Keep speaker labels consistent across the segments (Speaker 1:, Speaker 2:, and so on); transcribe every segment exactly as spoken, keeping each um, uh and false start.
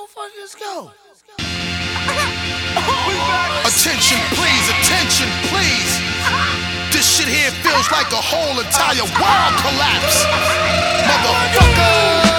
Speaker 1: motherfuckers go?
Speaker 2: Attention please, attention please. This shit here feels like a whole entire world collapse. Motherfucker.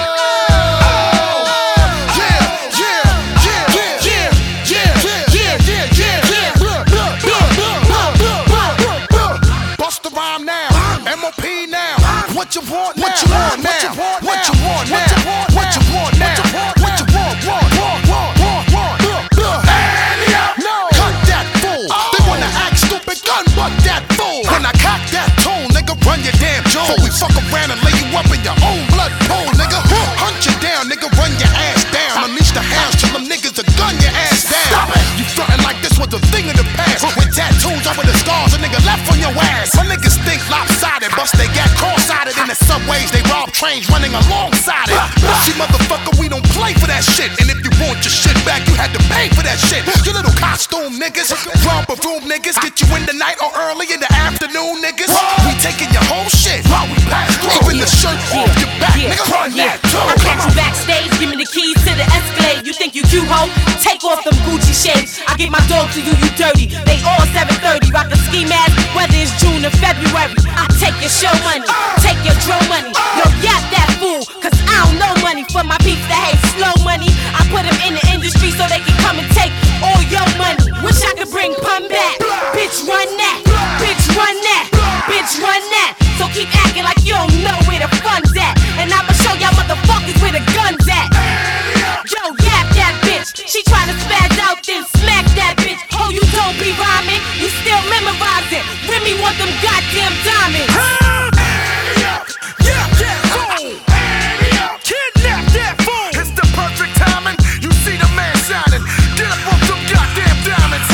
Speaker 2: What you want now? What you want now? What you want now? What you want now? What you want? Want? Want? Want? Want? Want? No. Cut that fool. They wanna act stupid, gun butt that fool. When I cock that tone, nigga, run your damn jaw. Before we fuck around and lay you up in your own blood pool, nigga. Hunt you down, nigga, run your ass down. Unleash the hounds till them niggas to gun your ass down. Stop it. You frontin' like this was a thing of the past. With tattoos over the scars, a nigga left on your ass. My niggas think lopsided, bust they got cross-sided in the subways, they rob trains running alongside it. See, motherfucker, we don't play for that shit. And if you want your shit back, you had to pay for that shit. You little costume niggas, romper room niggas, get you in the night or early in the afternoon niggas. We taking your whole shit while we pass through. Even the shirt off your back,
Speaker 3: yeah,
Speaker 2: nigga, run
Speaker 3: yeah.
Speaker 2: that too.
Speaker 3: I catch you backstage, give me the keys to the Escalade. You think you cute, ho? Take off them Gucci shades. I get my dog to you, you dirty. They all seven thirty, rock a ski mask, whether it's June or February. I take your show money, take your drum money. Yo, yap that fool, cause I don't know money. For my peeps that hate slow money, I put them in the industry so they can come and take all your money. Wish I could bring pun back. Bitch, run that. Bitch, run that. Bitch, run that. So keep acting like you don't know where the fun's at. And I'ma show y'all motherfuckers where the gun's at. Yo, yap that bitch. She tryna spaz out, then smack that bitch. Oh, you don't be rhyming, you still memorizing. Remy want them goddamn diamonds.
Speaker 2: Yeah, yeah, fool. Kidnap that fool. It's the perfect timing. You see the man shining. Get up off them goddamn diamonds.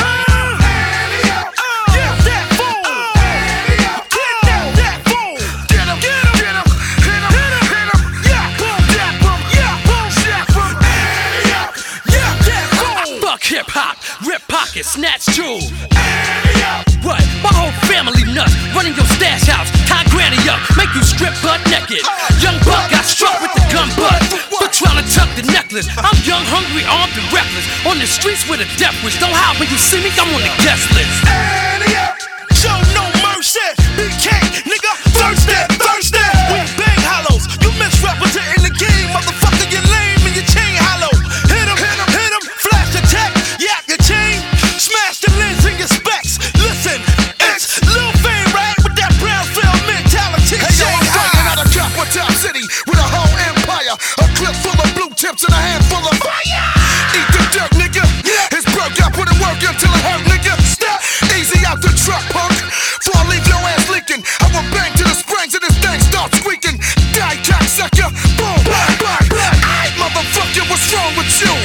Speaker 2: Yeah, that fool. Kidnap that fool. Get him, get him, get him. Hit him, hit him, hit him. Yeah, boom, that boom. Yeah, boom, that boom. Yeah, that fool.
Speaker 4: Fuck hip hop, rip pockets, snatch jewels. What? My whole family nuts, running your stash house, tie granny up, make you strip butt naked. Young buck got struck with the gun butt for trying to tuck the necklace. I'm young, hungry, armed, and reckless. On the streets with a death wish. Don't hide when you see me, I'm on the guest list. Show no mercy, B K, nigga, thirsty, thirsty. We bang hollows, you misrepresenting the game, motherfucker, you lame and your chain hollow. Hit him, hit him, hit him, flash attack, yak your chain, smash the lens in your specs. Listen, it's Lil Fame, right? With that Brownsville mentality. Hey, yo, I'm banging out of Copper Top City with a whole empire. A clip full of blue tips and a handful of fire. Eat the dirt, nigga. It's broke, I put it work until it hurt, nigga. Step easy out the truck, punk. Before I leave your ass leaking, I will bang to the springs and this thing starts squeaking. Die, cocksucker. Boom, bang, bang, bang. Aight, motherfucker, what's wrong with you?